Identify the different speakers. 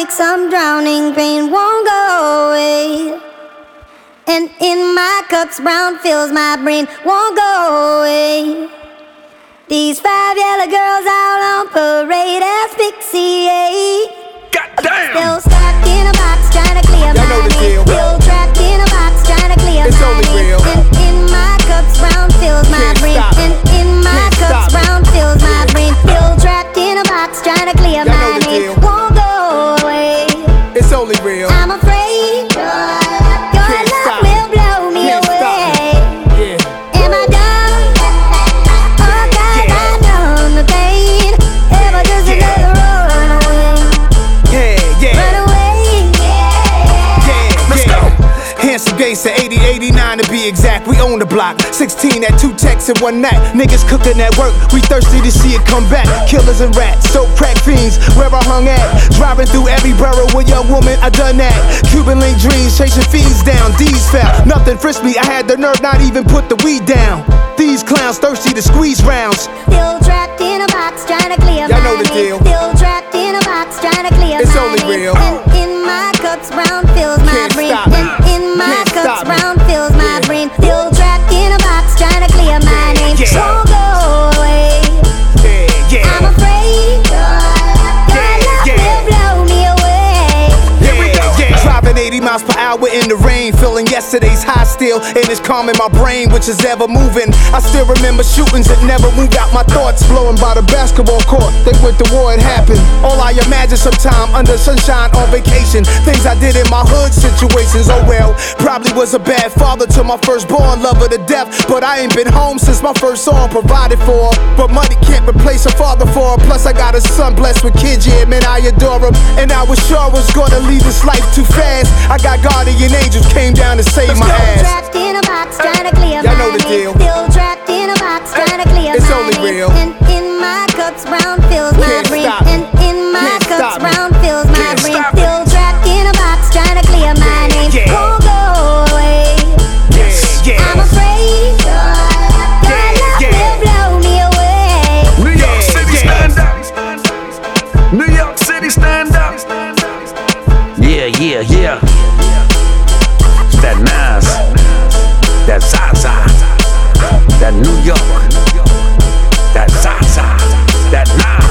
Speaker 1: heartaches, I'm drowning, pain won't go away. And in my cups, brown fills my brain, won't go away. These 5 yellow girls out on parade asphyxiate.
Speaker 2: Goddamn!
Speaker 1: Still stuck in a box, trying to clear my name. Still trapped in a box, trying to clear my name. And in my cups, brown fills my brain. And in my cups, brown fills my brain. Still trapped in a box, trying to clear my name. Won't go away.
Speaker 3: It's only real.
Speaker 1: I'm afraid your love will blow me away. Am I done? Oh God, I know the pain. If I just another run away. Run away.
Speaker 3: Let's go. Handsome gangsta, 80, 89 to be exact. We own the block. 16 at 2 techs in one night. Niggas cooking at work. We thirsty to see it come back. Killers and rats, so crack fiends. Where I hung at. Driving through every borough with young woman. I done that. Cuban link dreams, chasing fiends down. D's foul. Nothing frisked me. I had the nerve not even put the weed down. These clowns thirsty to squeeze rounds.
Speaker 1: Still trapped in a box, trying to clear
Speaker 3: Y'all
Speaker 1: my
Speaker 3: know the
Speaker 1: name.
Speaker 3: deal.
Speaker 1: Still trapped in a box, trying to clear
Speaker 3: It's
Speaker 1: my
Speaker 3: only
Speaker 1: name.
Speaker 3: real.
Speaker 1: And in my cups, brown fills my
Speaker 3: Can't
Speaker 1: brain.
Speaker 3: stop me.
Speaker 1: And in my
Speaker 3: Can't
Speaker 1: cups,
Speaker 3: stop me.
Speaker 1: brown fills my brain. Still trapped in a box, trying to clear my name. Won't go away. I'm afraid your love will blow me away.
Speaker 3: Here we go. Driving 80 miles per hour in the rain, feeling yesterday's high still, and it's calming my brain, which is ever moving. I still remember shootings that never moved out my thoughts, blowing by the basketball court. They went to war, it happened. All I imagine sometime under sunshine on vacation. Things I did in my hood situations, oh well. Probably was a bad father to my firstborn, lover to death. But I ain't been home since my first song provided for. But money can't replace a father for her. Plus I got a son blessed with kids, yeah man, I adore him. And I was sure I was gonna leave this life too fast. I got guardian angels came down to save my ass.
Speaker 1: Still trapped in a box, trying to clear
Speaker 3: Y'all
Speaker 1: my
Speaker 3: know the
Speaker 1: name.
Speaker 3: deal.
Speaker 1: Still trapped in a box, trying to clear
Speaker 3: It's
Speaker 1: my
Speaker 3: only
Speaker 1: name.
Speaker 3: real.
Speaker 1: And in my cups, brown fills my
Speaker 3: Can't
Speaker 1: brain.
Speaker 3: stop me.
Speaker 1: And in my
Speaker 3: Can't
Speaker 1: cups,
Speaker 3: stop me.
Speaker 1: brown fills my
Speaker 2: Can't
Speaker 1: brain.
Speaker 2: stop me.
Speaker 1: Still trapped in a box, trying to clear my name. Won't go away. I'm afraid your love will blow me away.
Speaker 2: New York City, stand up. New York City, stand up. Yeah. That Nas, that Zaza, that New York, that Zaza, that Nas.